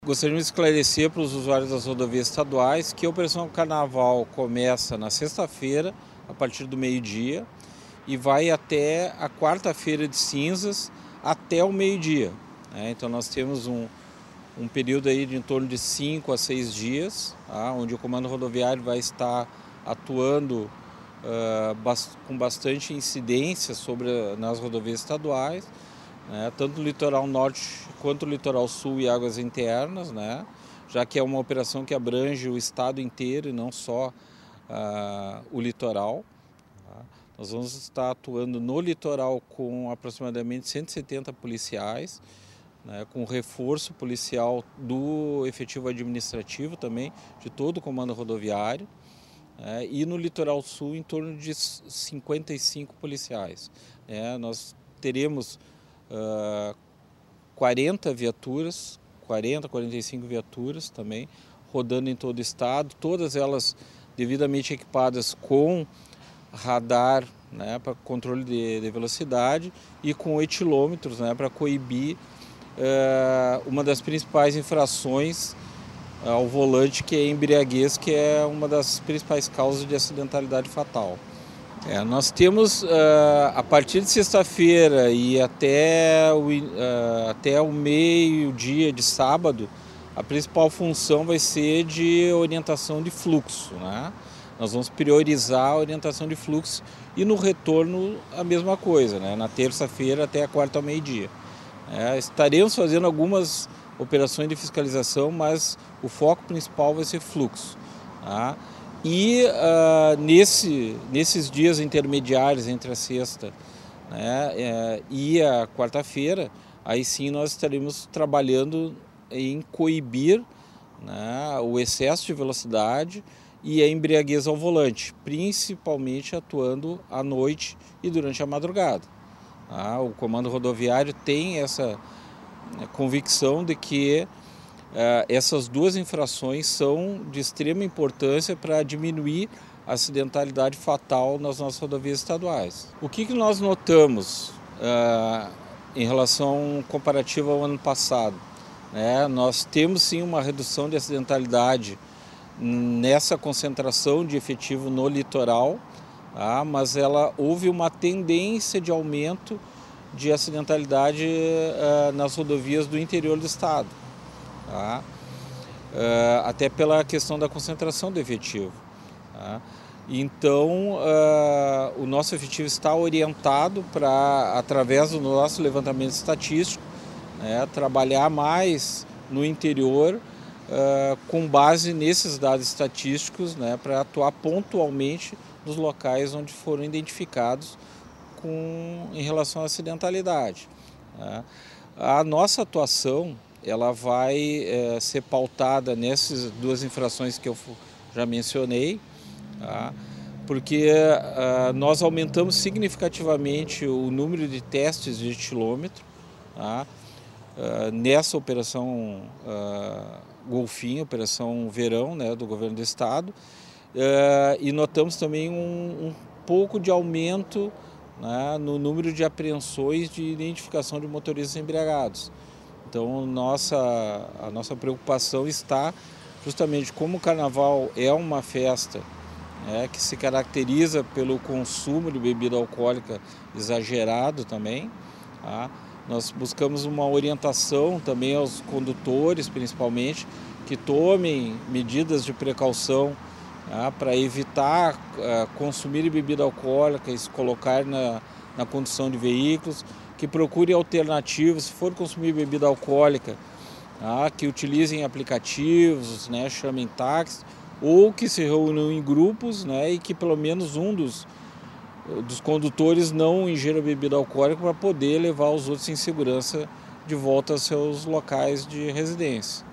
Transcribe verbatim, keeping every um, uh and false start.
Gostaríamos de esclarecer para os usuários das rodovias estaduais que a Operação Carnaval começa na sexta-feira, a partir do meio-dia, e vai até a quarta-feira de cinzas, até o meio-dia. Né? Então nós temos um, um período aí de em torno de cinco a seis dias, tá? Onde o Comando Rodoviário vai estar atuando uh, bast com bastante incidência sobre a, nas rodovias estaduais, né? Tanto no litoral norte quanto no litoral sul e águas internas, né? Já que é uma operação que abrange o estado inteiro e não só uh, o litoral. Tá? Nós vamos estar atuando no litoral com aproximadamente cento e setenta policiais, né? Com reforço policial do efetivo administrativo também, de todo o Comando Rodoviário. É, e no litoral sul em torno de cinquenta e cinco policiais. É, nós teremos uh, quarenta viaturas, quarenta, quarenta e cinco viaturas também, rodando em todo o estado, todas elas devidamente equipadas com radar, né, para controle de, de velocidade e com etilômetros, né, para coibir uh, uma das principais infrações ao volante, que é a embriaguez, que é uma das principais causas de acidentalidade fatal. É, nós temos, uh, a partir de sexta-feira e até o, uh, até o meio-dia de sábado, a principal função vai ser de orientação de fluxo. Né? Nós vamos priorizar a orientação de fluxo e no retorno a mesma coisa, né? Na terça-feira até a quarta ao meio-dia. É, estaremos fazendo algumas operações de fiscalização, mas o foco principal vai ser fluxo. Tá? E uh, nesse, nesses dias intermediários entre a sexta, né, é, e a quarta-feira, aí sim nós estaremos trabalhando em coibir, né, o excesso de velocidade e a embriaguez ao volante, principalmente atuando à noite e durante a madrugada. Tá? O Comando Rodoviário tem essa convicção de que uh, essas duas infrações são de extrema importância para diminuir a acidentalidade fatal nas nossas rodovias estaduais. O que, que nós notamos uh, em relação comparativa ao ano passado? Né? Nós temos sim uma redução de acidentalidade nessa concentração de efetivo no litoral, tá? Mas ela houve uma tendência de aumento de acidentalidade uh, nas rodovias do interior do estado, tá? Uh, até pela questão da concentração do efetivo. Tá? Então, uh, o nosso efetivo está orientado para, através do nosso levantamento estatístico, né, trabalhar mais no interior uh, com base nesses dados estatísticos, né, para atuar pontualmente nos locais onde foram identificados Com, em relação à acidentalidade. Né? A nossa atuação ela vai é, ser pautada nessas duas infrações que eu já mencionei, tá? Porque uh, nós aumentamos significativamente o número de testes de etilômetro, tá? Uh, nessa operação uh, Golfinho, operação Verão, né, do governo do estado, uh, e notamos também um, um pouco de aumento, né, no número de apreensões de identificação de motoristas embriagados. Então, nossa, a nossa preocupação está justamente como o Carnaval é uma festa, né, que se caracteriza pelo consumo de bebida alcoólica exagerado também. Tá? Nós buscamos uma orientação também aos condutores, principalmente, que tomem medidas de precaução, Ah, para evitar uh, consumir bebida alcoólica e se colocar na, na condução de veículos, que procure alternativas, se for consumir bebida alcoólica, ah, que utilizem aplicativos, né, chamem táxi, ou que se reúnam em grupos, né, e que pelo menos um dos, dos condutores não ingira bebida alcoólica para poder levar os outros em segurança de volta aos seus locais de residência.